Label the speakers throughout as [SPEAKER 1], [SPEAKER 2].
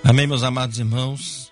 [SPEAKER 1] Amém, meus amados irmãos.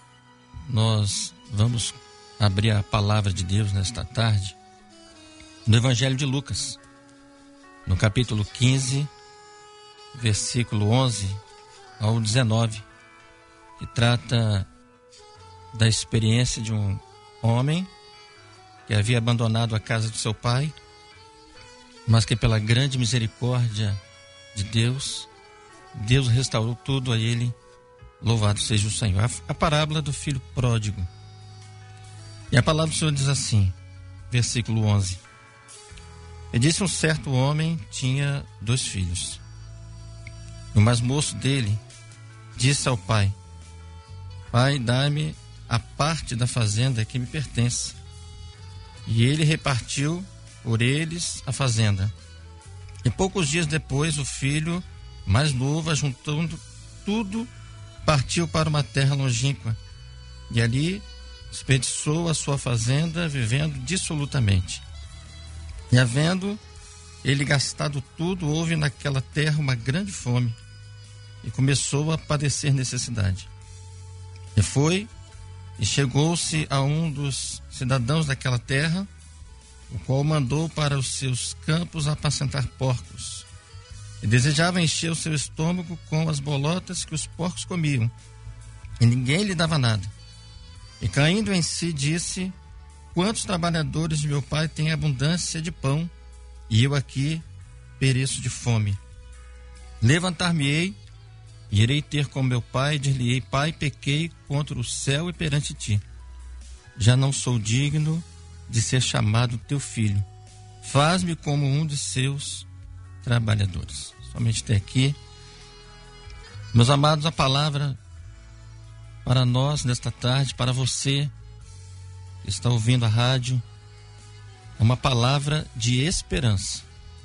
[SPEAKER 1] Nós vamos abrir a palavra de Deus nesta tarde no Evangelho de Lucas, no capítulo 15, versículo 11 ao 19, que trata da experiência de um homem que havia abandonado a casa de seu pai, mas que pela grande misericórdia de Deus restaurou tudo a ele. Louvado seja o Senhor. A parábola do filho pródigo. E a palavra do Senhor diz assim, versículo 11. E disse: um certo homem tinha 2 filhos. O mais moço dele disse ao pai: Pai, dá-me a parte da fazenda que me pertence. E ele repartiu por eles a fazenda. E poucos dias depois, o filho mais novo, juntando tudo, partiu para uma terra longínqua, e ali desperdiçou a sua fazenda, vivendo dissolutamente. E havendo ele gastado tudo, houve naquela terra uma grande fome, e começou a padecer necessidade. E foi, e chegou-se a um dos cidadãos daquela terra, o qual mandou para os seus campos apacentar porcos. E desejava encher o seu estômago com as bolotas que os porcos comiam, e ninguém lhe dava nada. E caindo em si, disse: quantos trabalhadores de meu pai têm abundância de pão, e eu aqui pereço de fome. Levantar-me-ei, e irei ter com meu pai, e dir-lhe-ei: Pai, pequei contra o céu e perante ti. Já não sou digno de ser chamado teu filho. Faz-me como um de seus trabalhadores. Somente até aqui. Meus amados, a palavra para nós nesta tarde, para você que está ouvindo a rádio, é uma palavra de esperança.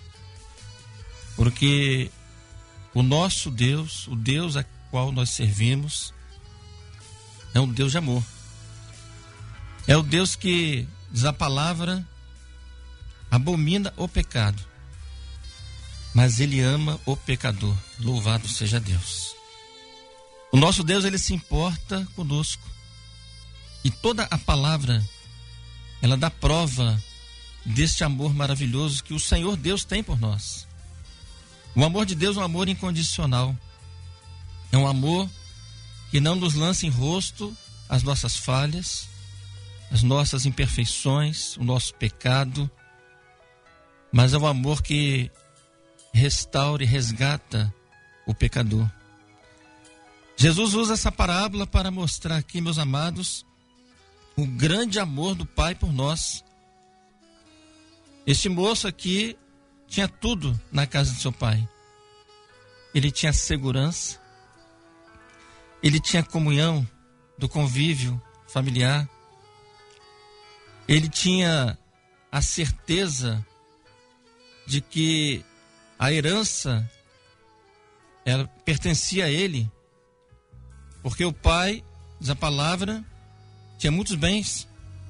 [SPEAKER 1] Porque o nosso Deus, o Deus a qual nós servimos, é um Deus de amor. É o Deus que, diz a palavra, abomina o pecado, mas ele ama o pecador. Louvado seja Deus. O nosso Deus, ele se importa conosco. E toda a palavra, ela dá prova deste amor maravilhoso que o Senhor Deus tem por nós. O amor de Deus é um amor incondicional. É um amor que não nos lança em rosto as nossas falhas, as nossas imperfeições, o nosso pecado, mas é um amor que restaura e resgata o pecador. Jesus usa essa parábola para mostrar aqui, meus amados, o grande amor do Pai por nós. Este moço aqui tinha tudo na casa de seu pai. Ele tinha segurança, ele tinha comunhão do convívio familiar, ele tinha a certeza de que a herança, ela pertencia a ele, porque o pai, diz a palavra, tinha muitos bens.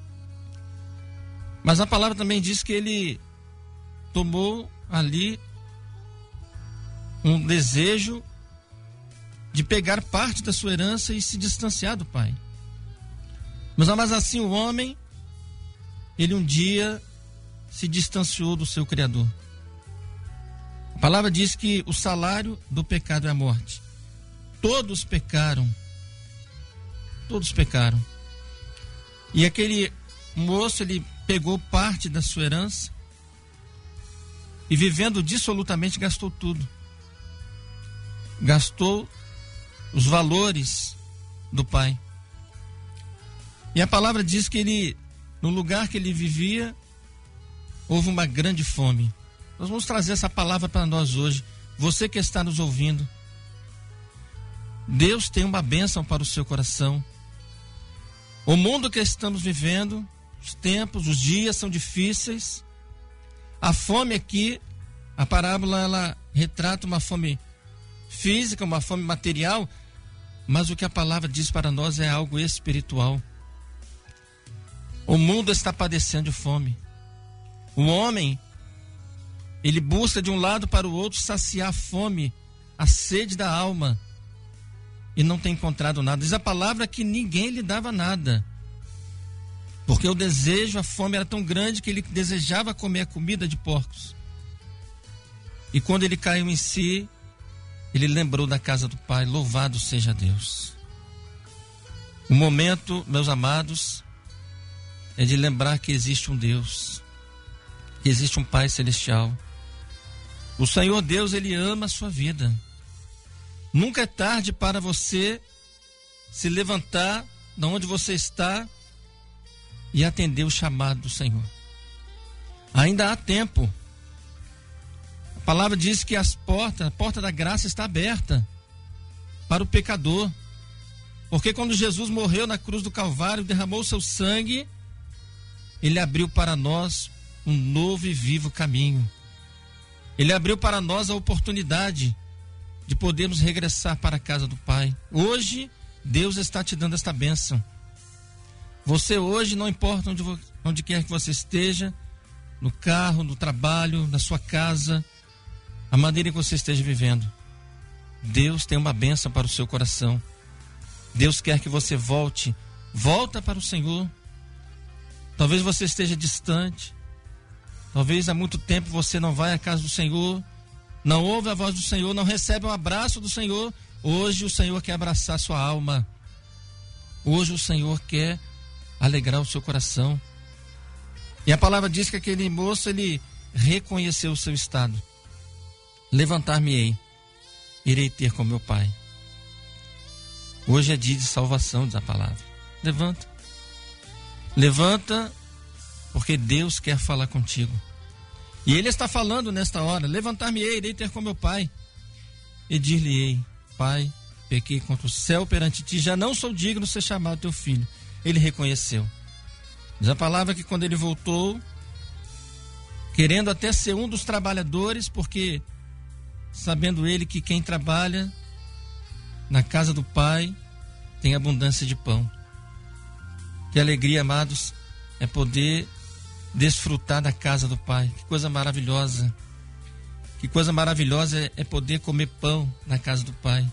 [SPEAKER 1] Mas a palavra também diz que ele tomou ali um desejo de pegar parte da sua herança e se distanciar do pai. Mas assim o homem, ele um dia se distanciou do seu Criador. A palavra diz que o salário do pecado é a morte. Todos pecaram. Todos pecaram. E aquele moço, ele pegou parte da sua herança e, vivendo dissolutamente, gastou tudo. Gastou os valores do pai. E a palavra diz que ele, no lugar que ele vivia, houve uma grande fome. Nós vamos trazer essa palavra para nós hoje. Você que está nos ouvindo, Deus tem uma bênção para o seu coração. O mundo que estamos vivendo, os tempos, os dias são difíceis. A fome aqui, a parábola, ela retrata uma fome física, uma fome material, mas o que a palavra diz para nós é algo espiritual. O mundo está padecendo de fome. O homem, ele busca de um lado para o outro saciar a fome, a sede da alma. e não tem encontrado nada. Diz a palavra que ninguém lhe dava nada, porque o desejo, a fome era tão grande que ele desejava comer a comida de porcos. E quando ele caiu em si, ele lembrou da casa do Pai. Louvado seja Deus. O momento, meus amados, é de lembrar que existe um Deus, que existe um Pai celestial. O Senhor Deus, Ele ama a sua vida. Nunca é tarde para você se levantar de onde você está e atender o chamado do Senhor. Ainda há tempo. A palavra diz que a porta da graça está aberta para o pecador. Porque quando Jesus morreu na cruz do Calvário, derramou o seu sangue, Ele abriu para nós um novo e vivo caminho. Ele abriu para nós a oportunidade de podermos regressar para a casa do Pai. Hoje, Deus está te dando esta bênção. Você hoje, não importa onde quer que você esteja, no carro, no trabalho, na sua casa, a maneira que você esteja vivendo, Deus tem uma bênção para o seu coração. Deus quer que você volta para o Senhor. Talvez você esteja distante, talvez há muito tempo você não vai à casa do Senhor, não ouve a voz do Senhor, não recebe um abraço do Senhor. Hoje o Senhor quer abraçar sua alma. Hoje o Senhor quer alegrar o seu coração. E a palavra diz que aquele moço, ele reconheceu o seu estado. Levantar-me-ei, irei ter com meu Pai. Hoje é dia de salvação, diz a palavra. Levanta. Levanta, porque Deus quer falar contigo. E Ele está falando nesta hora: levantar-me-ei, irei ter com meu Pai. E dir-lhe-ei: Pai, pequei contra o céu perante ti, já não sou digno de ser chamado teu filho. Ele reconheceu. Diz a palavra que quando ele voltou, querendo até ser um dos trabalhadores, porque sabendo ele que quem trabalha na casa do Pai tem abundância de pão. Que alegria, amados, é poder desfrutar da casa do Pai. Que coisa maravilhosa. Que coisa maravilhosa é poder comer pão na casa do Pai.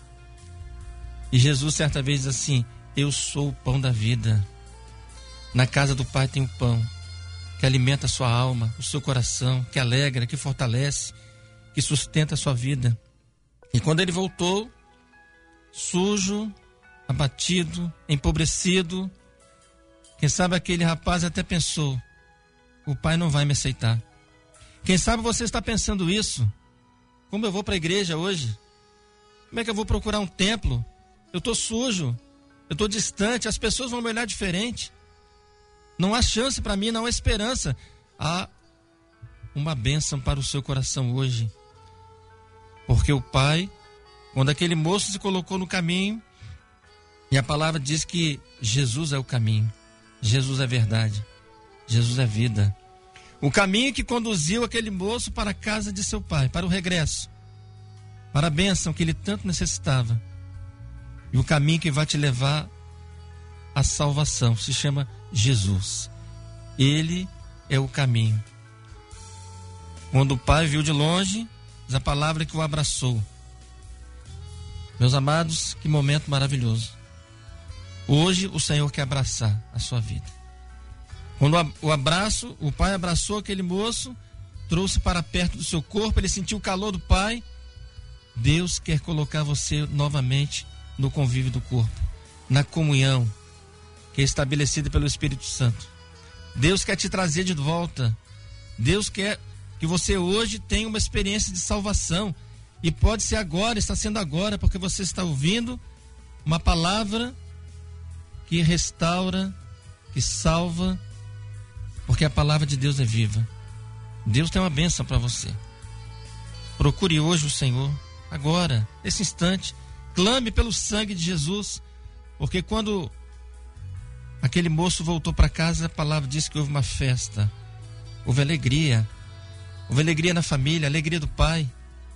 [SPEAKER 1] E Jesus certa vez diz assim: eu sou o pão da vida. Na casa do Pai tem o pão que alimenta a sua alma, o seu coração, que alegra, que fortalece, que sustenta a sua vida. E quando ele voltou, sujo, abatido, empobrecido, quem sabe aquele rapaz até pensou: o Pai não vai me aceitar. Quem sabe você está pensando isso: como eu vou para a igreja hoje? Como é que eu vou procurar um templo? Eu estou sujo, eu estou distante, as pessoas vão me olhar diferente. Não há chance para mim, não há esperança. Há uma bênção para o seu coração hoje. Porque o Pai, quando aquele moço se colocou no caminho, e a palavra diz que Jesus é o caminho, Jesus é verdade, Jesus é vida. O caminho que conduziu aquele moço para a casa de seu pai, para o regresso, para a bênção que ele tanto necessitava. E o caminho que vai te levar à salvação se chama Jesus. Ele é o caminho. Quando o pai viu de longe, diz a palavra que o abraçou. Meus amados, que momento maravilhoso. Hoje o Senhor quer abraçar a sua vida. Quando o pai abraçou aquele moço, trouxe para perto do seu corpo, ele sentiu o calor do pai. Deus quer colocar você novamente no convívio do corpo, na comunhão que é estabelecida pelo Espírito Santo. Deus quer te trazer de volta. Deus quer que você hoje tenha uma experiência de salvação. E pode ser agora, está sendo agora, porque você está ouvindo uma palavra que restaura, que salva, porque a palavra de Deus é viva. Deus tem uma bênção para você. Procure hoje o Senhor, agora, nesse instante. Clame pelo sangue de Jesus, porque quando aquele moço voltou para casa, a palavra diz que houve uma festa, houve alegria na família, alegria do pai.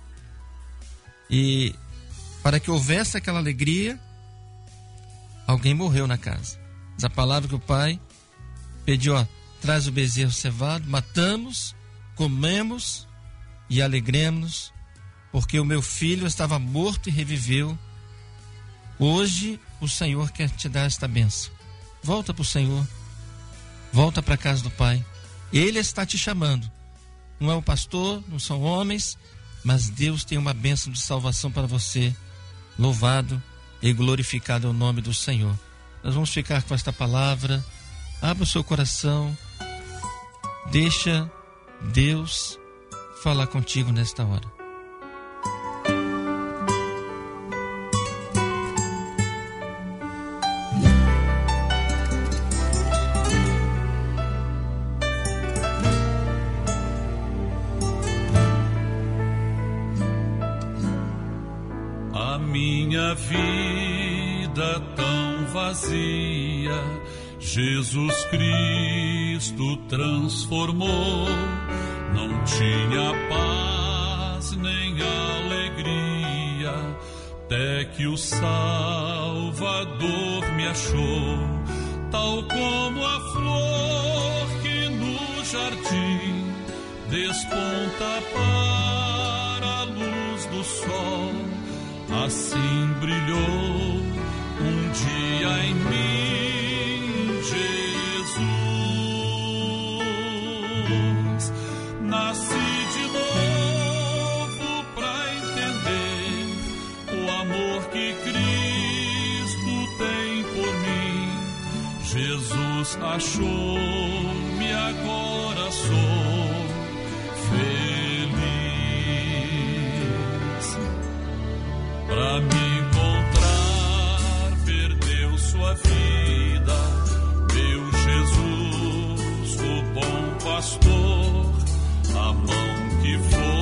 [SPEAKER 1] E para que houvesse aquela alegria, alguém morreu na casa. Diz a palavra que o pai pediu: traz o bezerro cevado, matamos, comemos e alegremos-nos, porque o meu filho estava morto e reviveu, Hoje o Senhor quer te dar esta bênção. Volta para o Senhor. Volta para a casa do Pai. Ele está te chamando. Não é o pastor, não são homens, mas Deus tem uma bênção de salvação para você. Louvado e glorificado é o nome do Senhor. Nós vamos ficar com esta palavra. Abra o seu coração. Deixa Deus falar contigo nesta hora.
[SPEAKER 2] A minha vida tão vazia, Jesus Cristo transformou. Não tinha paz nem alegria, até que o Salvador me achou. Tal como a flor que no jardim desponta para a luz do sol, assim brilhou um dia em mim Jesus. Nasci de novo pra entender o amor que Cristo tem por mim. Jesus achou-me, agora sou feliz. Pra me encontrar, perdeu sua vida, meu Jesus, o bom pastor, a mão que foi